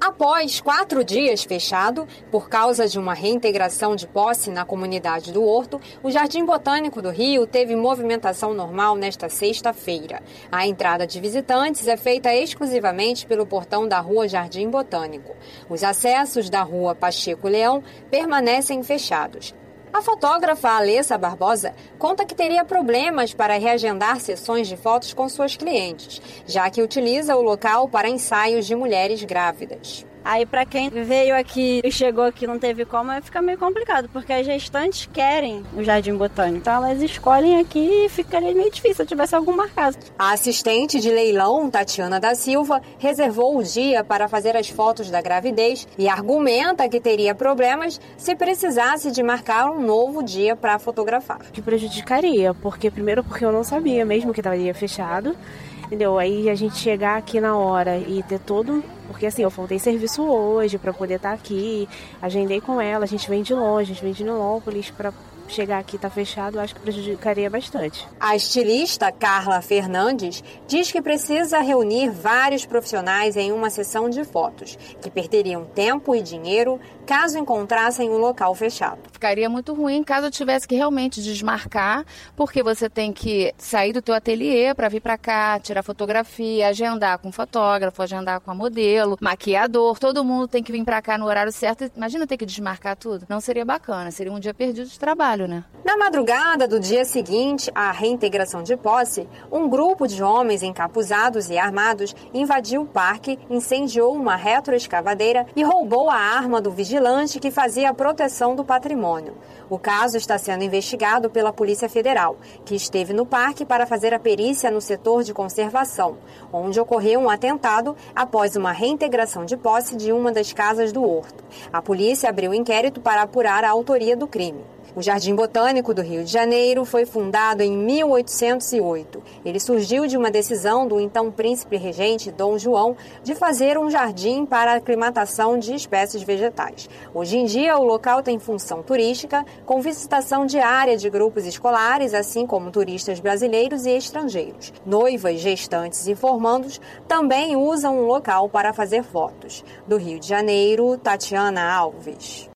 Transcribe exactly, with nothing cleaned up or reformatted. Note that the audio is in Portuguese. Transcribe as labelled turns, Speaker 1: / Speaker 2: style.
Speaker 1: Após quatro dias fechado, por causa de uma reintegração de posse na comunidade do Horto, o Jardim Botânico do Rio teve movimentação normal nesta sexta-feira. A entrada de visitantes é feita exclusivamente pelo portão da Rua Jardim Botânico. Os acessos da Rua Pacheco Leão permanecem fechados. A fotógrafa Alessa Barbosa conta que teria problemas para reagendar sessões de fotos com suas clientes, já que utiliza o local para ensaios de mulheres grávidas.
Speaker 2: Aí, para quem veio aqui e chegou aqui e não teve como, fica meio complicado, porque as gestantes querem o Jardim Botânico. Então, elas escolhem aqui e ficaria meio difícil se tivesse algum marcado.
Speaker 1: A assistente de leilão, Tatiana da Silva, reservou o dia para fazer as fotos da gravidez e argumenta que teria problemas se precisasse de marcar um novo dia para fotografar.
Speaker 3: Que prejudicaria, porque primeiro porque eu não sabia mesmo que estaria fechado. Entendeu? Aí a gente chegar aqui na hora e ter todo... Porque assim, eu faltei serviço hoje para poder estar aqui, agendei com ela, a gente vem de longe, a gente vem de Nilópolis para chegar aqui tá fechado, acho que prejudicaria bastante.
Speaker 1: A estilista Carla Fernandes diz que precisa reunir vários profissionais em uma sessão de fotos, que perderiam tempo e dinheiro caso encontrassem um local fechado.
Speaker 4: Ficaria muito ruim caso eu tivesse que realmente desmarcar, porque você tem que sair do teu ateliê para vir para cá, tirar fotografia, agendar com o fotógrafo, agendar com a modelo, maquiador, todo mundo tem que vir para cá no horário certo. Imagina ter que desmarcar tudo. Não seria bacana, seria um dia perdido de trabalho. Né?
Speaker 1: Na madrugada do dia seguinte à reintegração de posse, um grupo de homens encapuzados e armados invadiu o parque, incendiou uma retroescavadeira e roubou a arma do vigilante que fazia a proteção do patrimônio. O caso está sendo investigado pela Polícia Federal, que esteve no parque para fazer a perícia no setor de conservação, onde ocorreu um atentado após uma reintegração de posse de uma das casas do Horto. A polícia abriu inquérito para apurar a autoria do crime. O Jardim Botânico do Rio de Janeiro foi fundado em mil oitocentos e oito. Ele surgiu de uma decisão do então príncipe regente Dom João de fazer um jardim para a aclimatação de espécies vegetais. Hoje em dia, o local tem função turística, com visitação diária de grupos escolares, assim como turistas brasileiros e estrangeiros. Noivas, gestantes e formandos também usam o local para fazer fotos. Do Rio de Janeiro, Tatiana Alves.